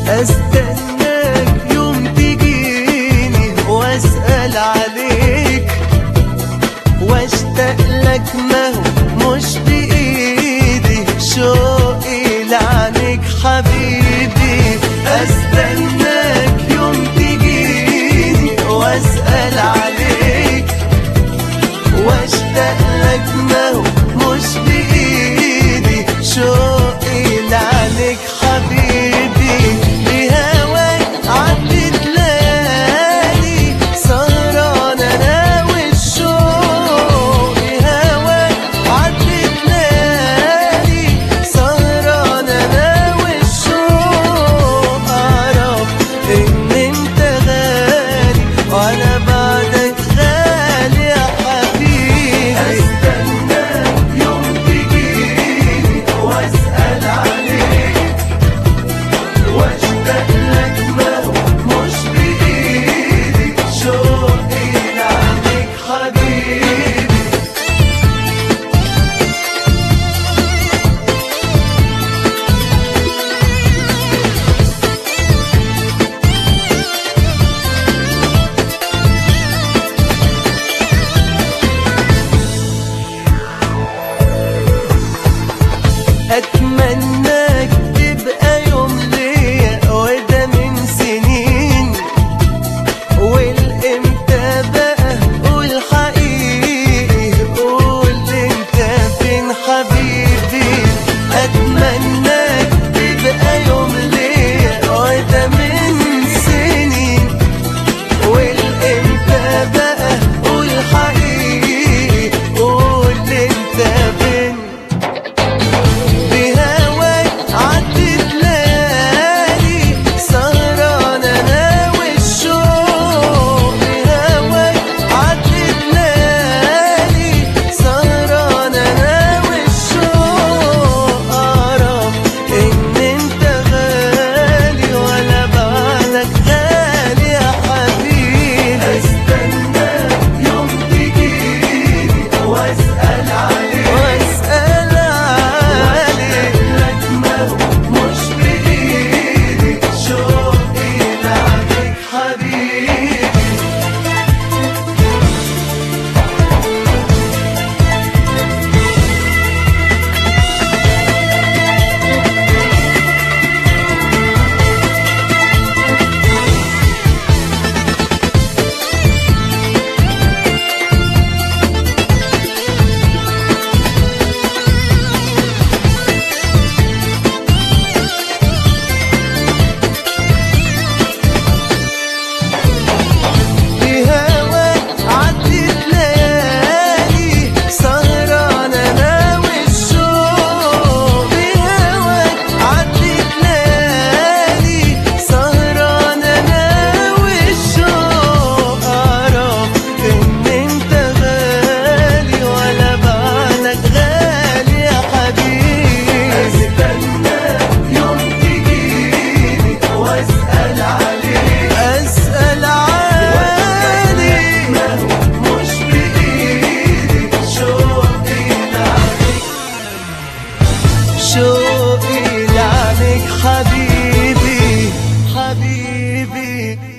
استناك يوم تجيني واسأل عليك واشتاق لك، ما هو مش بايدي شوقي لعنيك حبيبي. استناك يوم تجيني واسأل عليك واشتاق لك، ما هو مش بايدي شوقي لعنيك حبيبي. بهواك عدت ليالي سهران انا والشوق، بهواك عدت ليالي سهران انا والشوق. اعرف ان انت غالي وانا بعدك غالي يا حبيبي. استناك يوم تجيني واسأل عليك واشتاق لك، ما هو مش بايدي شوقي لعنيك حبيبي. أتمناك تبقى يوم ليا وده من سنين، والإمتى بقى قول حقيقي، قول انت فين حبيبي. أتمناك تبقى يوم ليا وده من سنين، والإمتى بقى قول حقيقي، قول انت فين. بهواك عدت ليالي سهران انا والشوق، بهواك عدت ليالي سهران انا والشوق. اعرف ان انت غالي ولا بعدك غالي يا حبيبي. استناك يوم تجيني واسأل عليك واسأل عليك لك، ما هو مش بايدي شوقي لعنيك حبيبي. بهواك عدت ليالي سهران انا والشوق، بهواك عدت ليالي سهران انا والشوق. اعرف ان انت غالي ولا بعدك غالي يا حبيبي. استناك يوم تجيني واسأل عليك اسأل عليك، ما هو مش بايدي شوقي لعنيك، شوقي لعنيك حبيبي حبيبي.